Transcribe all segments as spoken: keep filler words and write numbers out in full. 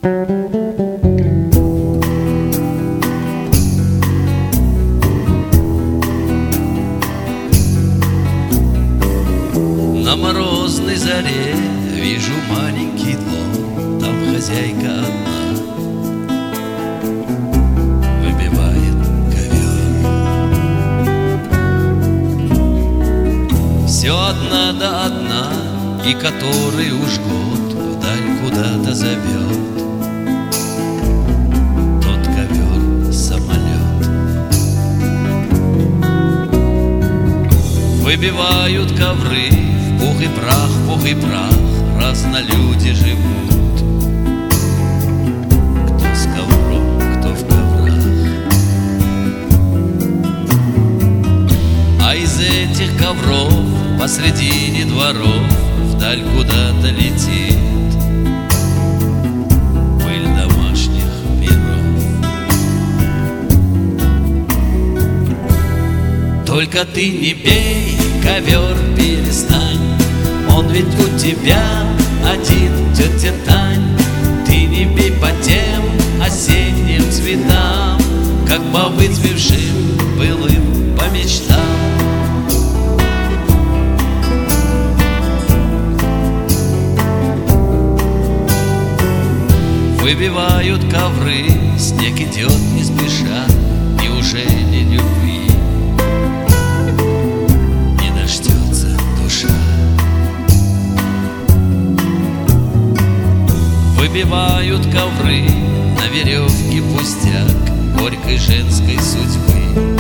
На морозной заре вижу маленький дом, там хозяйка одна выбивает ковер. Все одна да одна, и который уж год вдаль куда-то зовет тот ковер-самолет. Выбивают ковры в пух и прах, в пух и прах, разнолюди живут. Кто с ковром, кто в коврах. А из этих ковров посредине дворов вдаль куда-то летит пыль домашних миров. Только ты не бей, ковер перестань, он ведь у тебя один, тетя Тань. Ты не бей по тем осенним цветам, как по выцвевшим былым по мечтам. Выбивают ковры, снег идет не спеша. Неужели любви не дождется душа? Выбивают ковры на веревке пустяк горькой женской судьбы,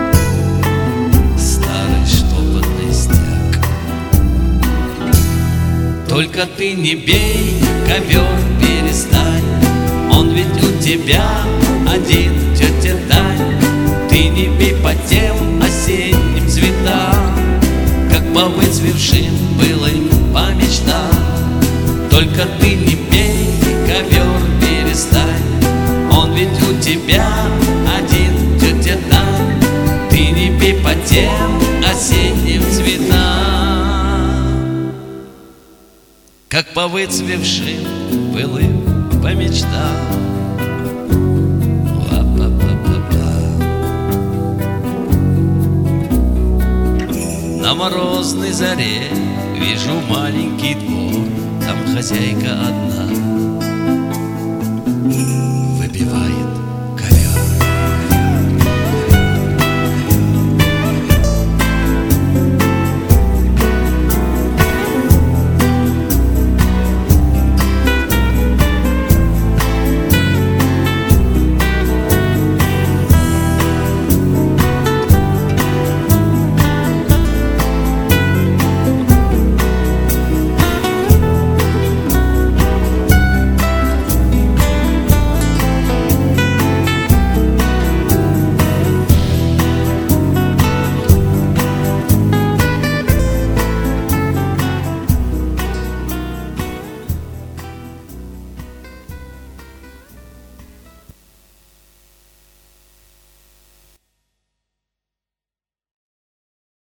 старый штопанный стяг. Только ты не бей, ковер перестань, он ведь у тебя один, тетя Тань. Ты не бей по тем осенним цветам, как по выцвевшим былым по мечтам. Только ты не бей, ковер перестань, он ведь у тебя один, тетя Тань. Ты не бей по тем осенним цветам, как по выцвевшим былым по мечтам. На морозной заре вижу маленький двор, там хозяйка одна выбивает